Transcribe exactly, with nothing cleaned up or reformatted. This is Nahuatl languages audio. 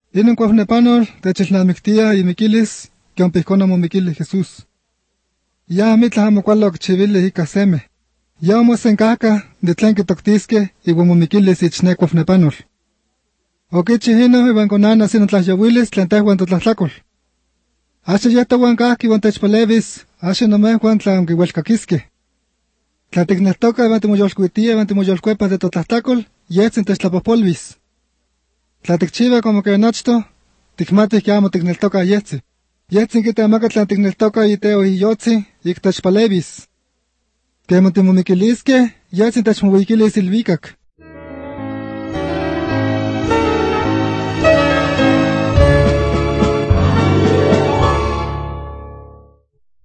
Inon cuafnepanol techilnamictia imiquilis, que un pijcona momiquili Jesús. Ya mitla amocualo chivili ica seme. Ya omosencaca de tlen quitoctisque iwan momiquilis ichne cuafnepanol. Oquichi hino iwan conana sino tlaxyawilis tlen tehuan totlatlacol. Ashe ya tohuan cahqui iwan techpalevis, ashe nomehuan tlan quihuelcaquisque. Tla ticneltoca iwan timoyolcuitia iwan timoyolcuepa de totlatlacol, yetzin techtlapopolvis. Tla ticchiva como que nochto, ticmatih que amo ticneltoca yetzi. Yetzin quitemaca tlan ticneltoca iteo iyotzi, ic techpalevis. Quemo timomiquilisque, yetzin techmohuiquilis ilvicac.